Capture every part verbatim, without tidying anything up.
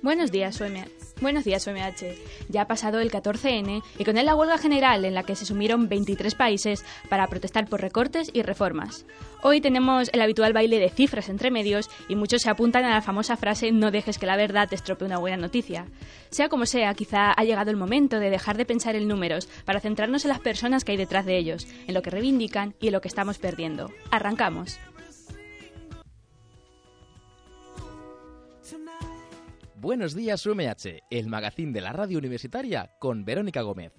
Buenos días, U M H. Buenos días, U M H. Ya ha pasado el catorce ene y con él la huelga general en la que se sumieron veintitrés países para protestar por recortes y reformas. Hoy tenemos el habitual baile de cifras entre medios y muchos se apuntan a la famosa frase "no dejes que la verdad te estropee una buena noticia". Sea como sea, quizá ha llegado el momento de dejar de pensar en números para centrarnos en las personas que hay detrás de ellos, en lo que reivindican y en lo que estamos perdiendo. Arrancamos. Buenos días, U M H, el magazín de la radio universitaria con Verónica Gómez.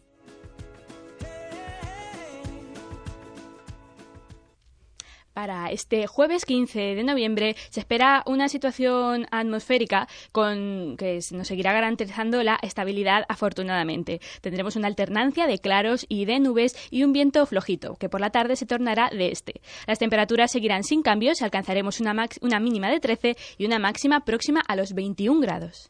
Para este jueves quince de noviembre se espera una situación atmosférica con que nos seguirá garantizando la estabilidad, afortunadamente. Tendremos una alternancia de claros y de nubes y un viento flojito, que por la tarde se tornará de este. Las temperaturas seguirán sin cambios y alcanzaremos una, max- una mínima de trece y una máxima próxima a los veintiún grados.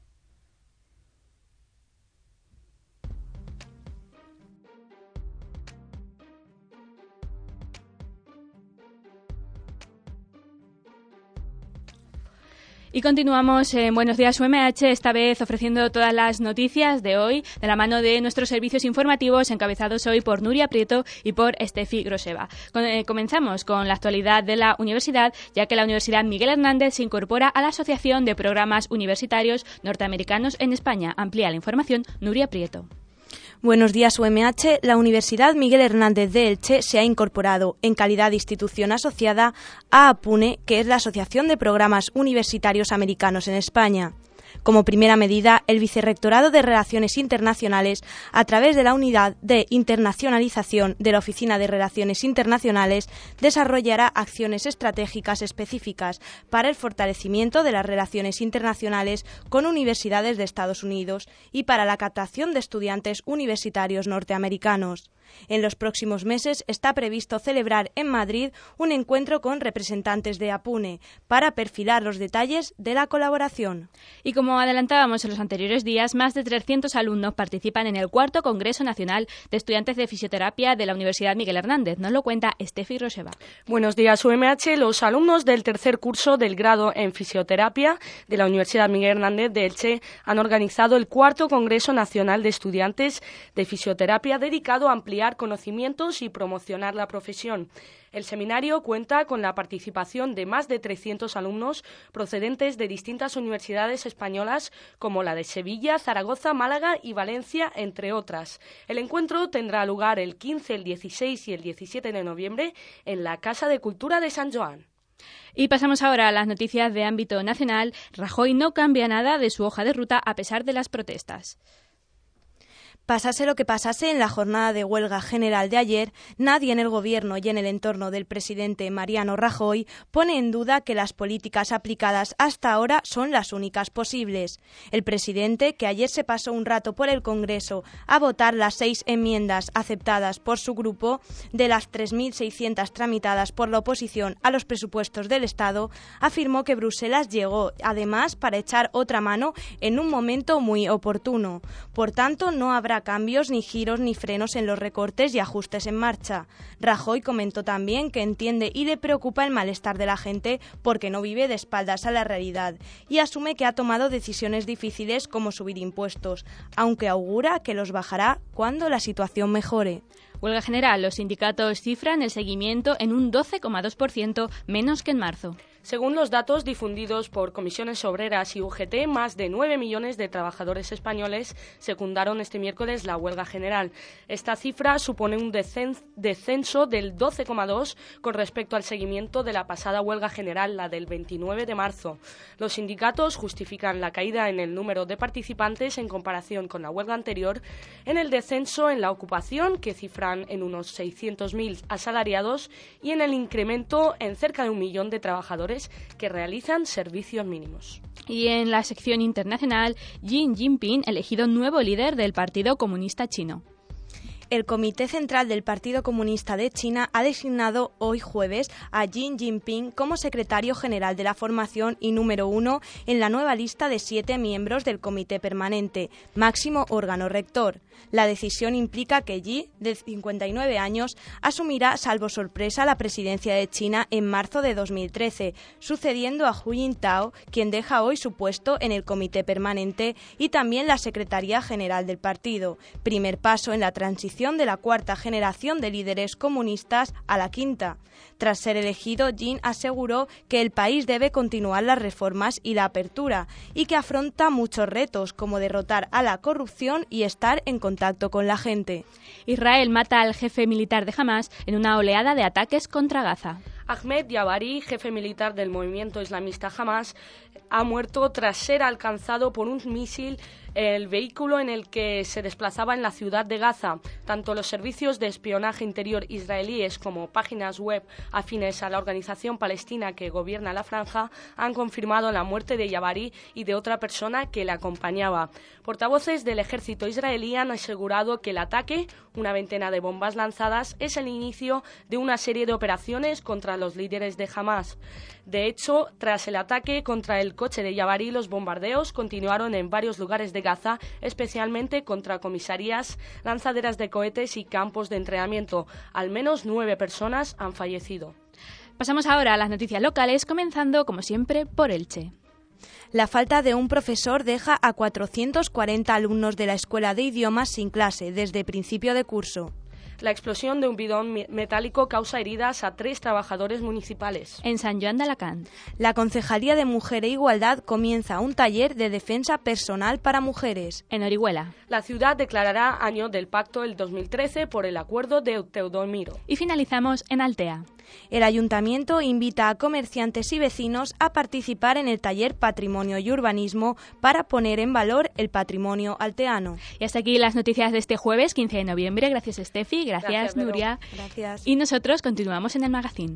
Y continuamos en Buenos Días U M H, esta vez ofreciendo todas las noticias de hoy, de la mano de nuestros servicios informativos, encabezados hoy por Nuria Prieto y por Estefi Groseva. Comenzamos con la actualidad de la universidad, ya que la Universidad Miguel Hernández se incorpora a la Asociación de Programas Universitarios Norteamericanos en España. Amplía la información Nuria Prieto. Buenos días, U M H. La Universidad Miguel Hernández de Elche se ha incorporado en calidad de institución asociada a APUNE, que es la Asociación de Programas Universitarios Americanos en España. Como primera medida, el Vicerrectorado de Relaciones Internacionales, a través de la Unidad de Internacionalización de la Oficina de Relaciones Internacionales, desarrollará acciones estratégicas específicas para el fortalecimiento de las relaciones internacionales con universidades de Estados Unidos y para la captación de estudiantes universitarios norteamericanos. En los próximos meses está previsto celebrar en Madrid un encuentro con representantes de APUNE para perfilar los detalles de la colaboración. Y como adelantábamos en los anteriores días, más de trescientos alumnos participan en el cuarto Congreso Nacional de Estudiantes de Fisioterapia de la Universidad Miguel Hernández. Nos lo cuenta Estefi Groseva. Buenos días, U M H. Los alumnos del tercer curso del grado en Fisioterapia de la Universidad Miguel Hernández de Elche han organizado el cuarto Congreso Nacional de Estudiantes de Fisioterapia dedicado a ampliar conocimientos y promocionar la profesión. El seminario cuenta con la participación de más de trescientos alumnos procedentes de distintas universidades españolas como la de Sevilla, Zaragoza, Málaga y Valencia, entre otras. El encuentro tendrá lugar el quince, el dieciséis y el diecisiete de noviembre en la Casa de Cultura de San Joan. Y pasamos ahora a las noticias de ámbito nacional. Rajoy no cambia nada de su hoja de ruta a pesar de las protestas. Pasase lo que pasase en la jornada de huelga general de ayer, nadie en el gobierno y en el entorno del presidente Mariano Rajoy pone en duda que las políticas aplicadas hasta ahora son las únicas posibles. El presidente, que ayer se pasó un rato por el Congreso a votar las seis enmiendas aceptadas por su grupo de las tres mil seiscientas tramitadas por la oposición a los presupuestos del Estado, afirmó que Bruselas llegó, además, para echar otra mano en un momento muy oportuno. Por tanto, no habrá cambios, ni giros, ni frenos en los recortes y ajustes en marcha. Rajoy comentó también que entiende y le preocupa el malestar de la gente porque no vive de espaldas a la realidad y asume que ha tomado decisiones difíciles como subir impuestos, aunque augura que los bajará cuando la situación mejore. Huelga general. Los sindicatos cifran el seguimiento en un doce coma dos por ciento menos que en marzo. Según los datos difundidos por Comisiones Obreras y U G T, más de nueve millones de trabajadores españoles secundaron este miércoles la huelga general. Esta cifra supone un descenso del doce coma dos por ciento con respecto al seguimiento de la pasada huelga general, la del veintinueve de marzo. Los sindicatos justifican la caída en el número de participantes en comparación con la huelga anterior en el descenso en la ocupación, que cifran en unos seiscientos mil asalariados, y en el incremento en cerca de un millón de trabajadores que realizan servicios mínimos. Y en la sección internacional, Xi Jinping elegido nuevo líder del Partido Comunista Chino. el Comité Central del Partido Comunista de China ha designado hoy jueves a Xi Jinping como secretario general de la formación y número uno en la nueva lista de siete miembros del Comité Permanente, máximo órgano rector. La decisión implica que Xi, de cincuenta y nueve años, asumirá, salvo sorpresa, la presidencia de China en marzo de dos mil trece, sucediendo a Hu Jintao, quien deja hoy su puesto en el Comité Permanente y también la Secretaría General del partido, primer paso en la transición de la cuarta generación de líderes comunistas a la quinta. Tras ser elegido, Xi aseguró que el país debe continuar las reformas y la apertura y que afronta muchos retos, como derrotar a la corrupción y estar en contacto con la gente. Israel mata al jefe militar de Hamás en una oleada de ataques contra Gaza. Ahmed Yabari, jefe militar del movimiento islamista Hamás, ha muerto tras ser alcanzado por un misil el vehículo en el que se desplazaba en la ciudad de Gaza. Tanto los servicios de espionaje interior israelíes como páginas web afines a la organización palestina que gobierna la franja han confirmado la muerte de Yabari y de otra persona que le acompañaba. Portavoces del ejército israelí han asegurado que el ataque, una veintena de bombas lanzadas, es el inicio de una serie de operaciones contra los líderes de Hamás. De hecho, tras el ataque contra el coche de Yabari, los bombardeos continuaron en varios lugares de Gaza, especialmente contra comisarías, lanzaderas de cohetes y campos de entrenamiento. Al menos nueve personas han fallecido. Pasamos ahora a las noticias locales, comenzando, como siempre, por Elche. La falta de un profesor deja a cuatrocientos cuarenta alumnos de la Escuela de Idiomas sin clase desde principio de curso. La explosión de un bidón metálico causa heridas a tres trabajadores municipales. En San Joan de Alacant. La Concejalía de Mujer e Igualdad comienza un taller de defensa personal para mujeres. En Orihuela. La ciudad declarará año del pacto el dos mil trece por el acuerdo de Teudomiro. Y finalizamos en Altea. El ayuntamiento invita a comerciantes y vecinos a participar en el taller Patrimonio y Urbanismo para poner en valor el patrimonio alteano. Y hasta aquí las noticias de este jueves quince de noviembre. Gracias, Estefi. Gracias, Gracias Nuria. Gracias. Y nosotros continuamos en el magazín.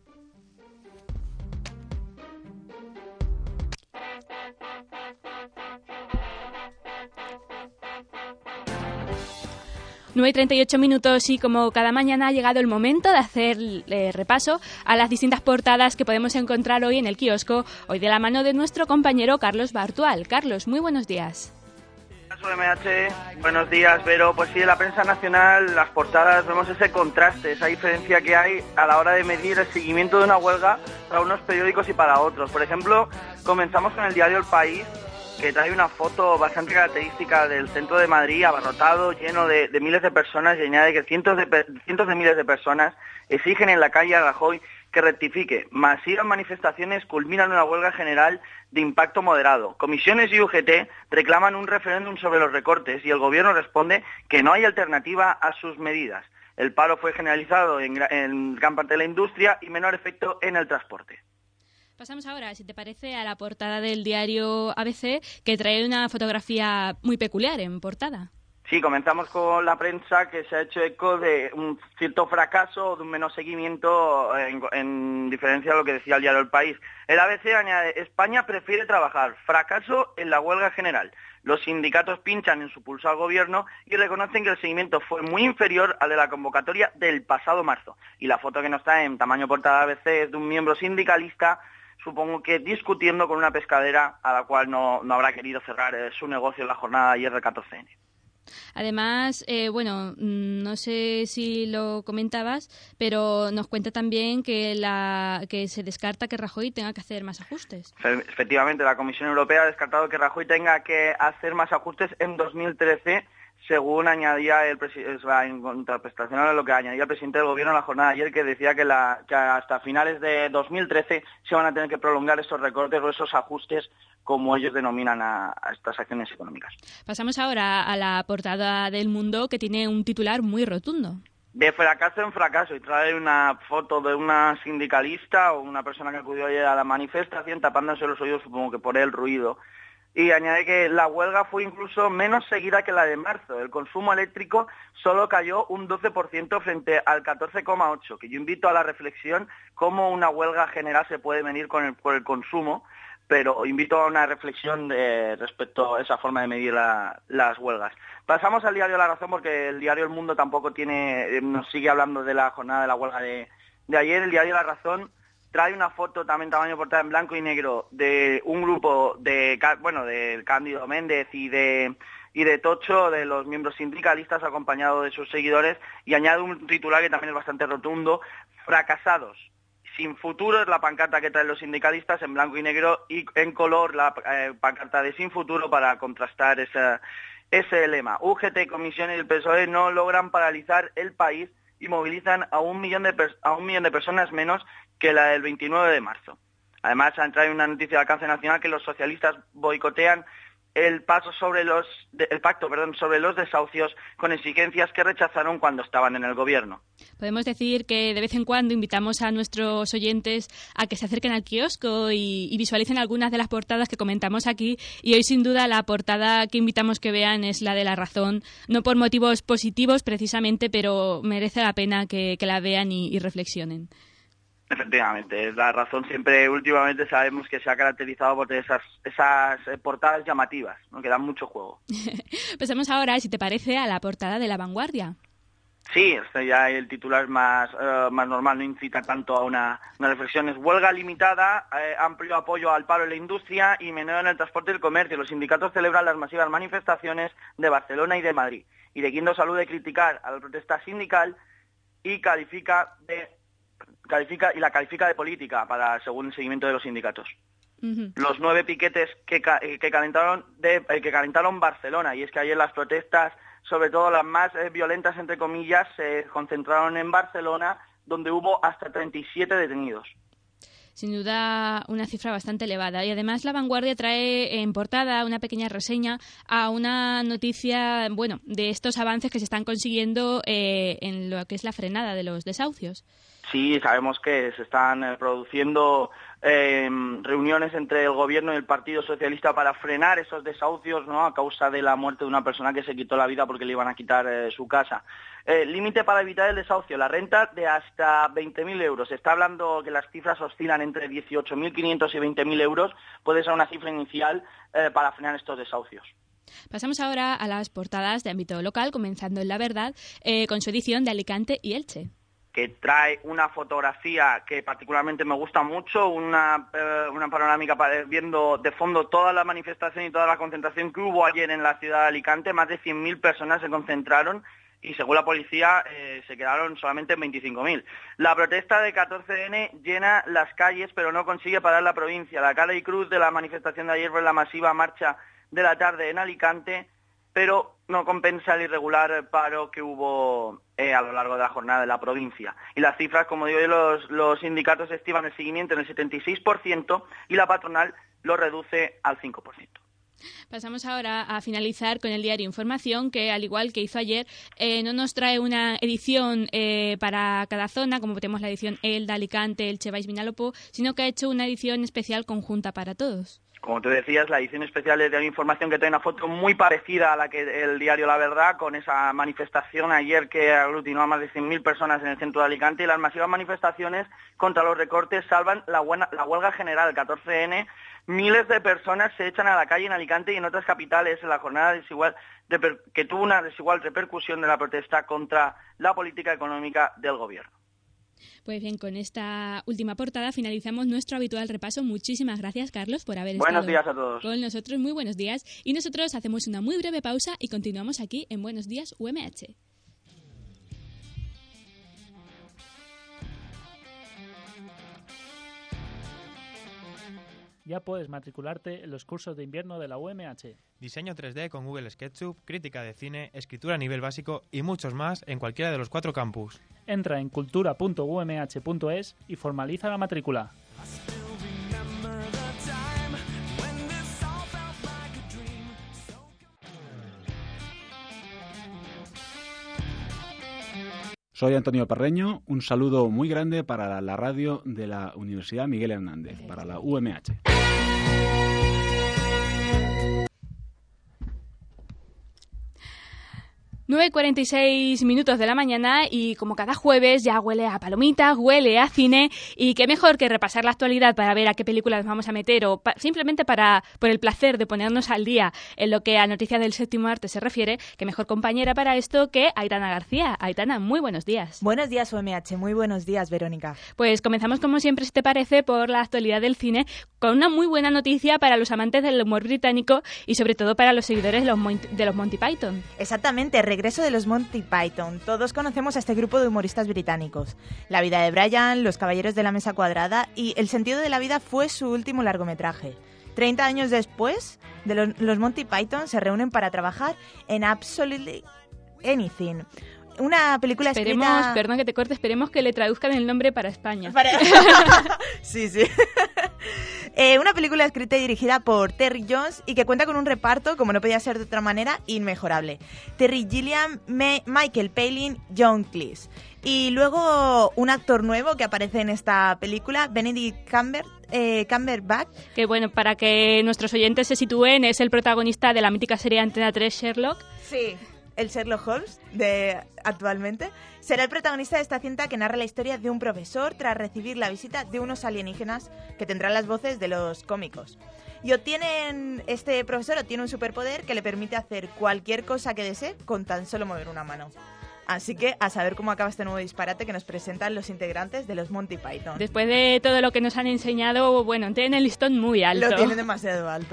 nueve y treinta y ocho minutos y como cada mañana ha llegado el momento de hacer eh, repaso a las distintas portadas que podemos encontrar hoy en el kiosco, hoy de la mano de nuestro compañero Carlos Bartual. Carlos, muy buenos días. Soy M H, buenos días, Vero. Pues sí, en la prensa nacional, las portadas, vemos ese contraste, esa diferencia que hay a la hora de medir el seguimiento de una huelga para unos periódicos y para otros. Por ejemplo, comenzamos con el diario El País, que trae una foto bastante característica del centro de Madrid, abarrotado, lleno de, de miles de personas, y añade que cientos de, cientos de miles de personas exigen en la calle a Rajoy que rectifique. Masivas manifestaciones culminan una huelga general de impacto moderado. Comisiones y U G T reclaman un referéndum sobre los recortes y el gobierno responde que no hay alternativa a sus medidas. El paro fue generalizado en, en gran parte de la industria y menor efecto en el transporte. Pasamos ahora, si te parece, a la portada del diario A B C, que trae una fotografía muy peculiar en portada. Sí, comenzamos con la prensa, que se ha hecho eco de un cierto fracaso o de un menos seguimiento en, en diferencia de lo que decía el diario El País. El A B C añade: España prefiere trabajar, fracaso en la huelga general. Los sindicatos pinchan en su pulso al gobierno y reconocen que el seguimiento fue muy inferior al de la convocatoria del pasado marzo. Y la foto que nos trae en tamaño portada A B C es de un miembro sindicalista, supongo que discutiendo con una pescadera a la cual no, no habrá querido cerrar eh, su negocio en la jornada de ayer del catorce ene. Además, eh, bueno, no sé si lo comentabas, pero nos cuenta también que, la, que se descarta que Rajoy tenga que hacer más ajustes. Efectivamente, la Comisión Europea ha descartado que Rajoy tenga que hacer más ajustes en dos mil trece, según añadía el presidente, en contraprestación a lo que añadía el presidente del gobierno en la jornada de ayer, que decía que, la, que hasta finales de dos mil trece se van a tener que prolongar esos recortes o esos ajustes, como ellos denominan a, a estas acciones económicas. Pasamos ahora a la portada del Mundo, que tiene un titular muy rotundo. De fracaso en fracaso, y trae una foto de una sindicalista o una persona que acudió ayer a la manifestación tapándose los oídos, supongo que por el ruido. Y añade que la huelga fue incluso menos seguida que la de marzo. El consumo eléctrico solo cayó un doce por ciento frente al catorce coma ocho por ciento, que yo invito a la reflexión cómo una huelga general se puede medir con el, por el consumo, pero invito a una reflexión de, respecto a esa forma de medir la, las huelgas. Pasamos al diario La Razón, porque el diario El Mundo tampoco tiene, nos sigue hablando de la jornada de la huelga de, de ayer. El diario La Razón trae una foto también tamaño portada en blanco y negro de un grupo de, bueno, de Cándido Méndez y de y de Tocho, de los miembros sindicalistas, acompañado de sus seguidores, y añade un titular que también es bastante rotundo: fracasados. Sin futuro es la pancarta que traen los sindicalistas en blanco y negro, y en color la eh, pancarta de sin futuro para contrastar esa, ese lema. U G T, Comisiones y el P S O E no logran paralizar el país y movilizan a un millón de, a un millón de personas menos que la del veintinueve de marzo. Además, trae una noticia de alcance nacional que los socialistas boicotean el paso sobre los el pacto, perdón, sobre los desahucios, con exigencias que rechazaron cuando estaban en el gobierno. Podemos decir que de vez en cuando invitamos a nuestros oyentes a que se acerquen al kiosco y, y visualicen algunas de las portadas que comentamos aquí, y hoy sin duda la portada que invitamos que vean es la de La Razón, no por motivos positivos precisamente, pero merece la pena que, que la vean y, y reflexionen. Efectivamente, La Razón siempre, últimamente sabemos que se ha caracterizado por esas, esas portadas llamativas, ¿no?, que dan mucho juego. Pasamos ahora, si te parece, a la portada de La Vanguardia. Sí, este ya el titular más, uh, más normal, no incita tanto a una, una reflexión. Es huelga limitada, eh, amplio apoyo al paro en la industria y menor en el transporte y el comercio. Los sindicatos celebran las masivas manifestaciones de Barcelona y de Madrid. Y de Guindos Salud de criticar a la protesta sindical y califica de califica y la califica de política para según el seguimiento de los sindicatos. Uh-huh. Los nueve piquetes que, que calentaron de, que calentaron Barcelona, y es que ayer las protestas, sobre todo las más eh, violentas entre comillas, se concentraron en Barcelona, donde hubo hasta treinta y siete detenidos. Sin duda una cifra bastante elevada. Y además La Vanguardia trae en portada una pequeña reseña a una noticia, bueno, de estos avances que se están consiguiendo eh, en lo que es la frenada de los desahucios. Sí, sabemos que se están eh, produciendo eh, reuniones entre el gobierno y el Partido Socialista para frenar esos desahucios, ¿no?, a causa de la muerte de una persona que se quitó la vida porque le iban a quitar eh, su casa. Eh, límite para evitar el desahucio, la renta de hasta veinte mil euros. Se está hablando que las cifras oscilan entre dieciocho mil quinientos y veinte mil euros. Puede ser una cifra inicial eh, para frenar estos desahucios. Pasamos ahora a las portadas de ámbito local, comenzando en La Verdad, eh, con su edición de Alicante y Elche, que trae una fotografía que particularmente me gusta mucho, una, eh, una panorámica para, viendo de fondo toda la manifestación y toda la concentración que hubo ayer en la ciudad de Alicante. Más de cien mil personas se concentraron y según la policía eh, se quedaron solamente en veinticinco mil. La protesta de catorce ene llena las calles, pero no consigue parar la provincia. La cara y cruz de la manifestación de ayer fue la masiva marcha de la tarde en Alicante, pero no compensa el irregular paro que hubo eh, a lo largo de la jornada de la provincia. Y las cifras, como digo yo, los, los sindicatos estiman el seguimiento en el setenta y seis por ciento y la patronal lo reduce al cinco por ciento. Pasamos ahora a finalizar con el diario Información, que al igual que hizo ayer, eh, no nos trae una edición eh, para cada zona, como tenemos la edición Elda, Alicante, Elche, Baix Vinalopó, sino que ha hecho una edición especial conjunta para todos. Como te decías, la edición especial de Información, que trae una foto muy parecida a la que el diario La Verdad, con esa manifestación ayer que aglutinó a más de cien mil personas en el centro de Alicante, y las masivas manifestaciones contra los recortes salvan la, buena, la huelga general, catorce ene. Miles de personas se echan a la calle en Alicante y en otras capitales en la jornada desigual de, que tuvo una desigual repercusión de la protesta contra la política económica del gobierno. Pues bien, con esta última portada finalizamos nuestro habitual repaso. Muchísimas gracias, Carlos, por haber buenos estado días a todos. con nosotros. Muy buenos días. Y nosotros hacemos una muy breve pausa y continuamos aquí en Buenos Días U M H. Ya puedes matricularte en los cursos de invierno de la U M H. Diseño tres D con Google SketchUp, crítica de cine, escritura a nivel básico y muchos más en cualquiera de los cuatro campus. Entra en cultura punto u m h punto es y formaliza la matrícula. Soy Antonio Parreño, un saludo muy grande para la radio de la Universidad Miguel Hernández, para la U M H. nueve y cuarenta y seis minutos de la mañana y como cada jueves ya huele a palomitas, huele a cine y qué mejor que repasar la actualidad para ver a qué películas vamos a meter o pa- simplemente para por el placer de ponernos al día en lo que a Noticias del Séptimo Arte se refiere, qué mejor compañera para esto que Aitana García. Aitana, muy buenos días. Buenos días, U M H. Muy buenos días, Verónica. Pues comenzamos como siempre, si te parece, por la actualidad del cine con una muy buena noticia para los amantes del humor británico y sobre todo para los seguidores de los, Mon- de los Monty Python. Exactamente, regreso de los Monty Python. Todos conocemos a este grupo de humoristas británicos. La vida de Brian, Los Caballeros de la Mesa Cuadrada y El sentido de la vida fue su último largometraje. Treinta años después, de los, los Monty Python se reúnen para trabajar en Absolutely Anything. Una película Esperemos, escrita... perdón que te corte, esperemos que le traduzcan el nombre para España. Para... sí, sí. eh, una película escrita y dirigida por Terry Jones y que cuenta con un reparto, como no podía ser de otra manera, inmejorable. Terry Gilliam, Ma- Michael Palin, John Cleese. Y luego un actor nuevo que aparece en esta película, Benedict Cumber, eh, Cumberbatch. Que bueno, para que nuestros oyentes se sitúen, es el protagonista de la mítica serie Antena tres Sherlock. Sí. El Sherlock Holmes de actualmente, será el protagonista de esta cinta que narra la historia de un profesor tras recibir la visita de unos alienígenas que tendrán las voces de los cómicos. Y obtienen, este profesor obtiene un superpoder que le permite hacer cualquier cosa que desee con tan solo mover una mano. Así que a saber cómo acaba este nuevo disparate que nos presentan los integrantes de los Monty Python. Después de todo lo que nos han enseñado, bueno, tienen el listón muy alto. Lo tienen demasiado alto.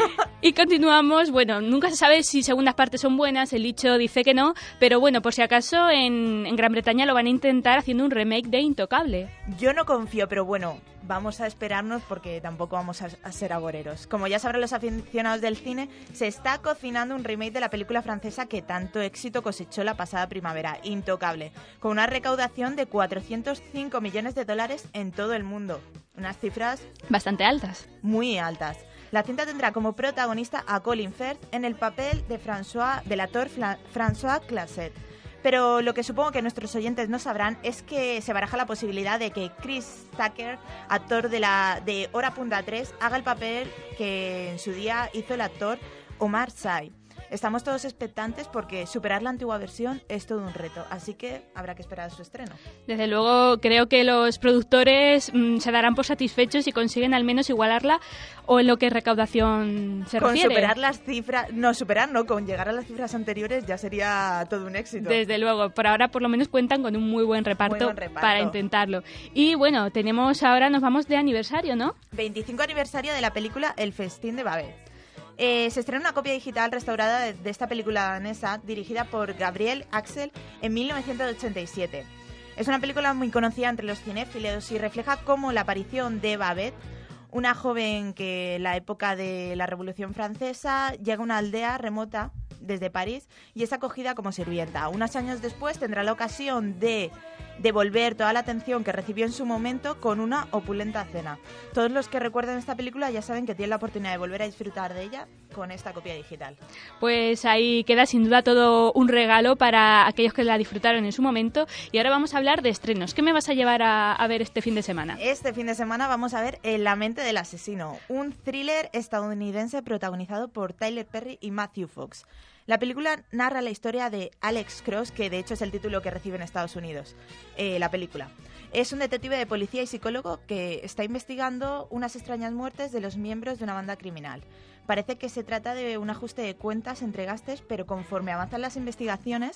Y continuamos, bueno, nunca se sabe si segundas partes son buenas, el dicho dice que no, pero bueno, por si acaso en, en Gran Bretaña lo van a intentar haciendo un remake de Intocable. Yo no confío, pero bueno, vamos a esperarnos porque tampoco vamos a, a ser agoreros. Como ya sabrán los aficionados del cine, se está cocinando un remake de la película francesa que tanto éxito cosechó la pasada primavera, Intocable, con una recaudación de cuatrocientos cinco millones de dólares en todo el mundo. Unas cifras bastante altas. Muy altas. La cinta tendrá como protagonista a Colin Firth en el papel de François, del actor Fla- François Claset. Pero lo que supongo que nuestros oyentes no sabrán es que se baraja la posibilidad de que Chris Tucker, actor de la de Hora Punta tres, haga el papel que en su día hizo el actor Omar Sy. Estamos todos expectantes porque superar la antigua versión es todo un reto, así que habrá que esperar a su estreno. Desde luego, creo que los productores mmm, se darán por satisfechos si consiguen al menos igualarla o en lo que recaudación se con refiere. Con superar las cifras, no, superar no, con llegar a las cifras anteriores ya sería todo un éxito. Desde luego, por ahora por lo menos cuentan con un muy buen reparto, muy buen reparto. para intentarlo. Y bueno, tenemos ahora, nos vamos de aniversario, ¿no? veinticinco aniversario de la película El Festín de Babel. Eh, se estrena una copia digital restaurada de, de esta película danesa dirigida por Gabriel Axel en mil novecientos ochenta y siete. Es una película muy conocida entre los cinéfilos y refleja cómo la aparición de Babette, una joven que en la época de la Revolución Francesa llega a una aldea remota desde París y es acogida como sirvienta. Unos años después tendrá la ocasión de devolver toda la atención que recibió en su momento con una opulenta cena. Todos los que recuerden esta película ya saben que tienen la oportunidad de volver a disfrutar de ella con esta copia digital. Pues ahí queda sin duda todo un regalo para aquellos que la disfrutaron en su momento. Y ahora vamos a hablar de estrenos. ¿Qué me vas a llevar a, a ver este fin de semana? Este fin de semana vamos a ver En la mente del asesino, un thriller estadounidense protagonizado por Tyler Perry y Matthew Fox. La película narra la historia de Alex Cross, que de hecho es el título que recibe en Estados Unidos, eh, la película. Es un detective de policía y psicólogo que está investigando unas extrañas muertes de los miembros de una banda criminal. Parece que se trata de un ajuste de cuentas entre gastos, pero conforme avanzan las investigaciones,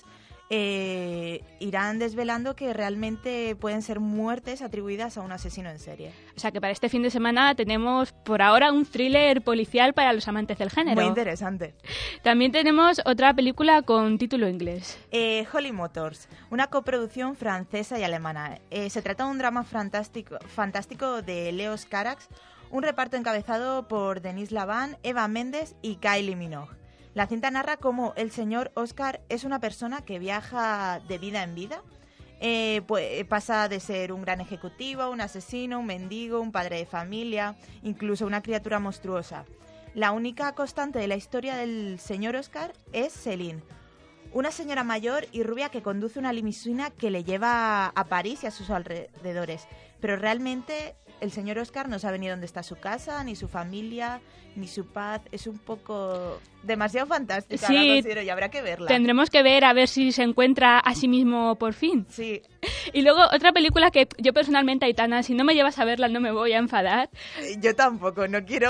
eh, irán desvelando que realmente pueden ser muertes atribuidas a un asesino en serie. O sea que para este fin de semana tenemos por ahora un thriller policial para los amantes del género. Muy interesante. También tenemos otra película con título inglés. Eh, Holy Motors, una coproducción francesa y alemana. Eh, se trata de un drama fantástico, fantástico de Leos Carax, un reparto encabezado por Denise Lavan, Eva Méndez y Kylie Minogue. La cinta narra cómo el señor Oscar es una persona que viaja de vida en vida. Eh, pues, pasa de ser un gran ejecutivo, un asesino, un mendigo, un padre de familia, incluso una criatura monstruosa. La única constante de la historia del señor Oscar es Céline, una señora mayor y rubia que conduce una limusina que le lleva a París y a sus alrededores. Pero realmente el señor Oscar no sabe ni dónde está su casa, ni su familia, ni su paz. Es un poco demasiado fantástica, sí, la considero, y habrá que verla. Tendremos que ver a ver si se encuentra a sí mismo por fin. Sí. Y luego otra película que yo personalmente, Aitana, si no me llevas a verla no me voy a enfadar. Yo tampoco, no quiero...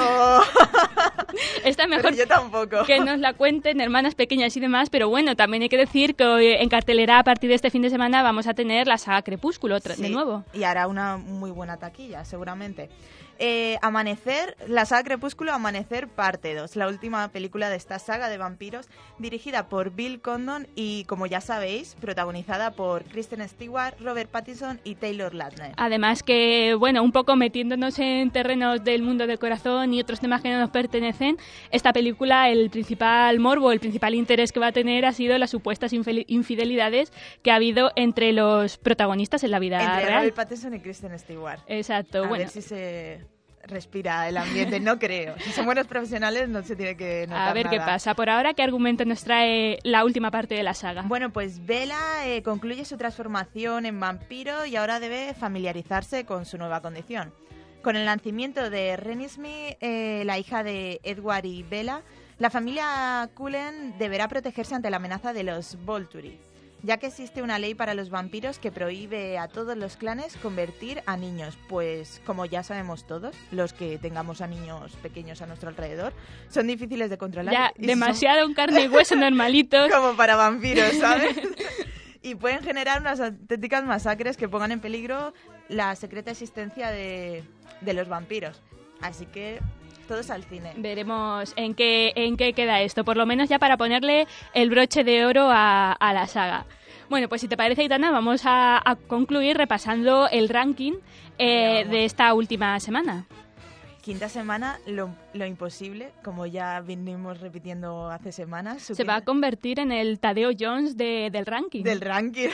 Está mejor pero yo tampoco. Que nos la cuenten hermanas pequeñas y demás, pero bueno, también hay que decir que en cartelera a partir de este fin de semana vamos a tener la saga Crepúsculo otra, sí, de nuevo. Y hará una muy buena taquilla, seguramente. Eh, Amanecer, la saga Crepúsculo, Amanecer parte dos, la última película de esta saga de vampiros, dirigida por Bill Condon y, como ya sabéis, protagonizada por Kristen Stewart, Robert Pattinson y Taylor Lautner. Además que, bueno, un poco metiéndonos en terrenos del mundo del corazón y otros temas que no nos pertenecen, esta película, el principal morbo, el principal interés que va a tener ha sido las supuestas infidelidades que ha habido entre los protagonistas en la vida entre real. Robert Pattinson y Kristen Stewart. Exacto, a bueno. ver si se... respira el ambiente, no creo. Si son buenos profesionales no se tiene que notar A ver nada. qué pasa. Por ahora, ¿qué argumento nos trae la última parte de la saga? Bueno, pues Bella eh, concluye su transformación en vampiro y ahora debe familiarizarse con su nueva condición. Con el nacimiento de Renesmee, eh, la hija de Edward y Bella, la familia Cullen deberá protegerse ante la amenaza de los Volturi, ya que existe una ley para los vampiros que prohíbe a todos los clanes convertir a niños, pues como ya sabemos todos, los que tengamos a niños pequeños a nuestro alrededor, son difíciles de controlar. Ya, y demasiado son... un carne y hueso normalitos. Como para vampiros, ¿sabes? Y pueden generar unas auténticas masacres que pongan en peligro la secreta existencia de, de los vampiros. Así que... todos al cine. Veremos en qué, en qué queda esto, por lo menos ya para ponerle el broche de oro a, a la saga. Bueno, pues si te parece, Aitana, vamos a, a concluir repasando el ranking eh, de esta última semana. Quinta semana, lo, lo imposible, como ya venimos repitiendo hace semanas. Se va a convertir en el Tadeo Jones de, del ranking. Del ranking.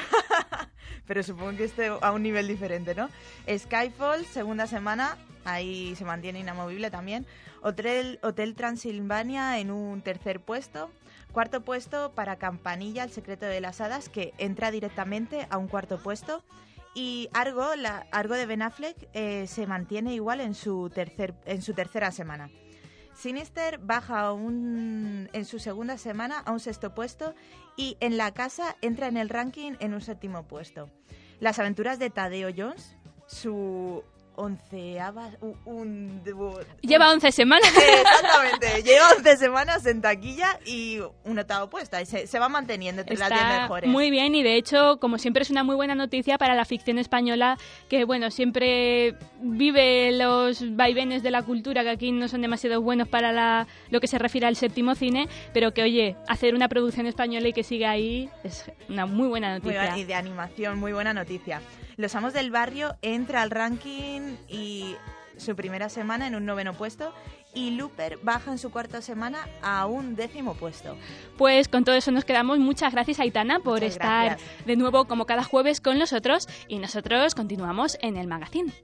Pero supongo que esté a un nivel diferente, ¿no? Skyfall, segunda semana, ahí se mantiene inamovible también. Hotel, Hotel Transilvania en un tercer puesto. Cuarto puesto para Campanilla, el secreto de las hadas, que entra directamente a un cuarto puesto. Y Argo, la, Argo de Ben Affleck, eh, se mantiene igual en su, tercer, en su tercera semana. Sinister baja un, en su segunda semana a un sexto puesto y En la casa entra en el ranking en un séptimo puesto. Las aventuras de Tadeo Jones, su onceava... Un, un, un, Lleva once semanas. Exactamente, lleva once semanas en taquilla y un octavo puesto. Y se, se va manteniendo entre Está las diez mejores. Muy bien, y de hecho, como siempre, es una muy buena noticia para la ficción española, que bueno, siempre vive los vaivenes de la cultura, que aquí no son demasiado buenos para la, lo que se refiere al séptimo cine, pero que, oye, hacer una producción española y que siga ahí es una muy buena noticia. Muy, y de animación, muy buena noticia. Los Amos del Barrio entra al ranking y su primera semana en un noveno puesto, y Looper baja en su cuarta semana a un décimo puesto. Pues con todo eso nos quedamos. Muchas gracias, Aitana, por Muchas estar gracias. de nuevo como cada jueves con nosotros, y nosotros continuamos en el magazine.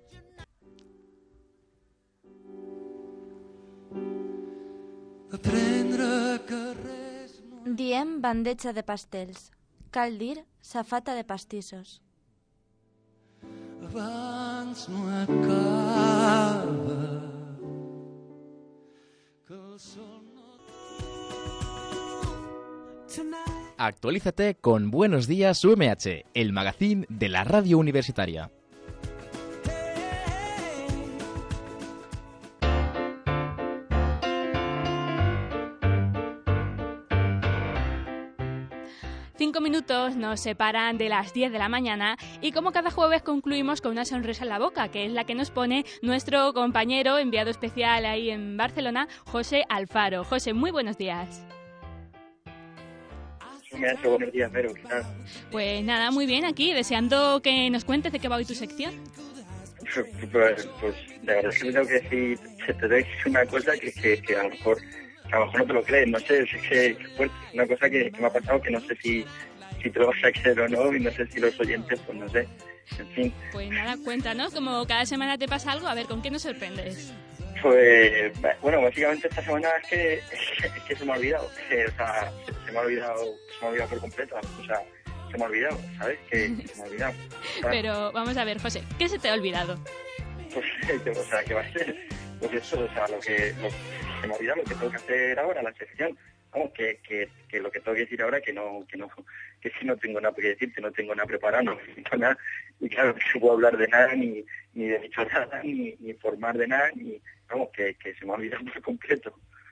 Diem bandeja de pastels. Cal dir safata de pastissos. Abans no acaba que el sol no... Actualízate con Buenos Días U M H, el magazine de la radio universitaria. Cinco minutos nos separan de las diez de la mañana y como cada jueves concluimos con una sonrisa en la boca, que es la que nos pone nuestro compañero enviado especial ahí en Barcelona, José Alfaro. José, muy buenos días. Buenos días, Vero, ¿qué tal? Pues nada, muy bien aquí, deseando que nos cuentes de qué va hoy tu sección. Pues, pues la verdad es que tengo que decir, te tengo que decir una cosa que, que, que a lo mejor... a lo mejor no te lo crees, no sé, es que bueno, es una cosa que, que me ha pasado que no sé si, si te lo vas a creer o no, y no sé si los oyentes, pues no sé, en fin. Pues nada, cuéntanos, como cada semana te pasa algo, a ver, ¿con qué nos sorprendes? Pues, bueno, básicamente esta semana es que, es que se me ha olvidado. Que, o sea, se, se me ha olvidado, se me ha olvidado por completo. O sea, se me ha olvidado, ¿sabes? Que, que se me ha olvidado. ¿Sabes? Pero vamos a ver, José, ¿qué se te ha olvidado? Pues, o sea, que va a ser, pues eso, o sea, lo que, lo, se me ha olvidado lo que tengo que hacer ahora, la sección. Vamos, que, que, que lo que tengo que decir ahora que no, que no, que si no tengo nada que decir, que no tengo nada preparado, no necesito nada, y claro, que no puedo hablar de nada, ni, ni de dicho nada, ni, ni informar de nada, ni, vamos, que, que se me ha olvidado por completo.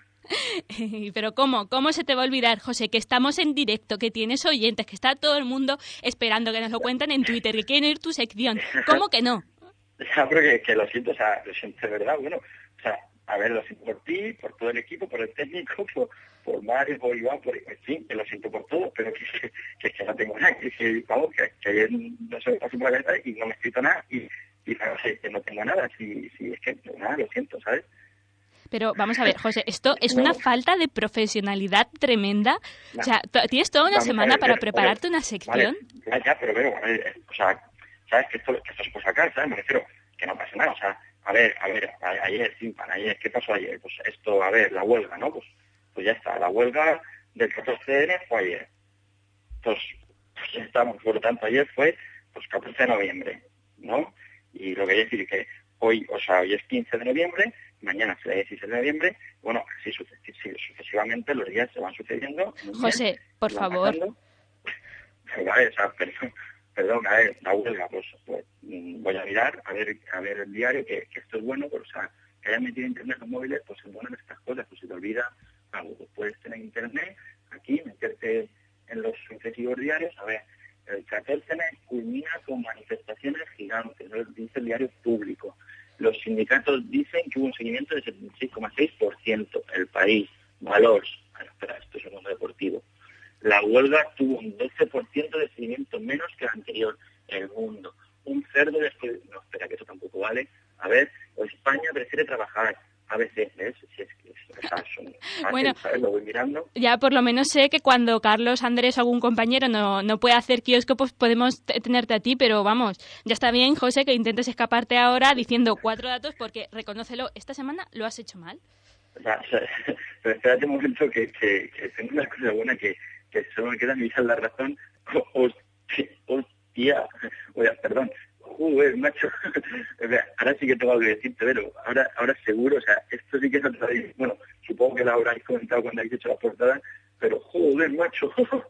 Pero ¿cómo? ¿Cómo se te va a olvidar, José? Que estamos en directo, que tienes oyentes, que está todo el mundo esperando que nos lo cuenten en Twitter, que quieren oír tu sección. ¿Cómo que no? Ya, pero que, que lo siento, o sea, lo siento de verdad, bueno, o sea, a ver, lo siento por ti, por todo el equipo, por el técnico, por, por Mario, por Iván, por, en fin, que lo siento por todo, pero que, que, que, que no tengo nada, que, que vamos, que, que ayer no se me pasó por la cabeza y no me he escrito nada, y, y claro, que no tengo nada, si, si es que nada, lo siento, ¿sabes? Pero vamos a ver, José, esto es una falta de profesionalidad tremenda. O sea, tienes toda una semana ver, para ver, prepararte ver, una sección. Vale, ya, pero veo, o sea, sabes que esto, que esto se puede sacar, ¿sabes? Me refiero que no pasa nada, o sea, a ver, a ver, a, ayer, sí, para ayer, ¿qué pasó ayer? Pues esto, a ver, la huelga, ¿no? Pues, pues ya está, la huelga del catorce de enero fue ayer. Pues, pues ya estamos, por lo tanto, ayer fue, pues, catorce de noviembre, ¿no? Y lo que quiere decir que hoy, o sea, hoy es quince de noviembre, mañana será dieciséis de noviembre, bueno, así sucesivamente los días se van sucediendo. José, bien, por favor. Pasando. Vale, o sea, perdón, perdón, a ver, la huelga, pues, pues voy a mirar, a ver a ver el diario, que, que esto es bueno, pero, o sea, que hayan metido internet en móviles, pues es bueno en estas cosas, pues si te olvida algo, pues puedes tener internet aquí, meterte en los sucesivos diarios, a ver, el catorce de enero culmina con manifestaciones gigantes, ¿no? Dice el diario Público. Los sindicatos dicen que hubo un seguimiento de setenta y seis coma seis por ciento. El País, Valors, bueno, espera, esto es un mundo deportivo. La huelga tuvo un doce por ciento de seguimiento menos que la anterior. El Mundo. Un cerdo después... No, espera, que eso tampoco vale. A ver, España prefiere trabajar. A veces, ¿ves? Si es que o sea, son fácil, bueno, ¿sabes? Lo voy mirando. Ya por lo menos sé que cuando Carlos, Andrés o algún compañero no, no puede hacer kiosco, pues podemos t- tenerte a ti, pero vamos, ya está bien, José, que intentes escaparte ahora diciendo cuatro datos, porque, reconócelo, esta semana lo has hecho mal. O sea, o sea, pero espérate un momento que, que, que tengo una cosa buena que, que solo me queda mirar la razón. Hostia, hostia, oye, perdón. Joder, macho, o sea, ahora sí que tengo algo que decirte, pero ahora ahora seguro, o sea, esto sí que es otra vez, bueno, supongo que lo habráis comentado cuando habéis hecho la portada, pero joder, macho,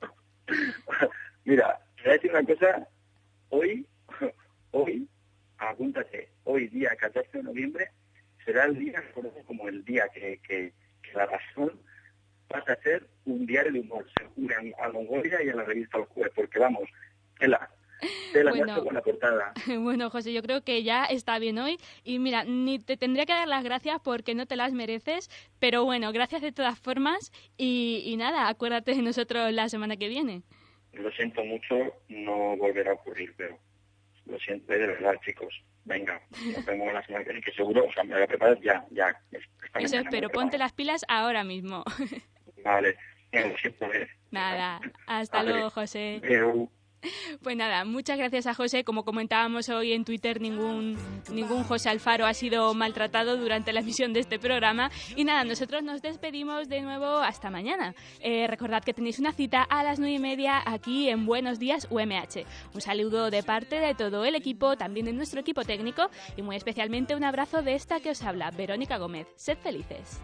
mira, te voy a decir una cosa, hoy, hoy, apúntate, hoy día catorce de noviembre, será el día, como el día que, que, que La Razón pasa a ser un diario de humor, se jura a Mongolia y a la revista El Juez, porque vamos, que la... Bueno, con la portada. Bueno, José, yo creo que ya está bien hoy. Y mira, ni te tendría que dar las gracias porque no te las mereces, pero bueno, gracias de todas formas. Y, y nada, acuérdate de nosotros la semana que viene. Lo siento mucho, no volverá a ocurrir, pero lo siento de verdad, chicos. Venga, nos vemos la semana que viene, que seguro, o sea, me voy a preparar ya, ya. Eso espero, ponte las pilas ahora mismo. Vale, lo siento. Eh. Nada, hasta vale. Luego, José. Pero... Pues nada, muchas gracias a José. Como comentábamos hoy en Twitter, ningún, ningún José Alfaro ha sido maltratado durante la emisión de este programa. Y nada, nosotros nos despedimos de nuevo hasta mañana. Eh, recordad que tenéis una cita a las nueve y media aquí en Buenos Días U M H. Un saludo de parte de todo el equipo, también de nuestro equipo técnico, y muy especialmente un abrazo de esta que os habla, Verónica Gómez. Sed felices.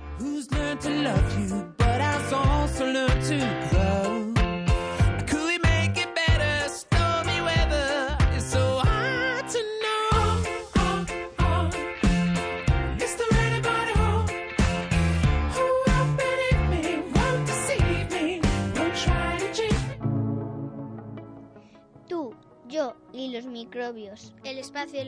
Yo y los microbios. El espacio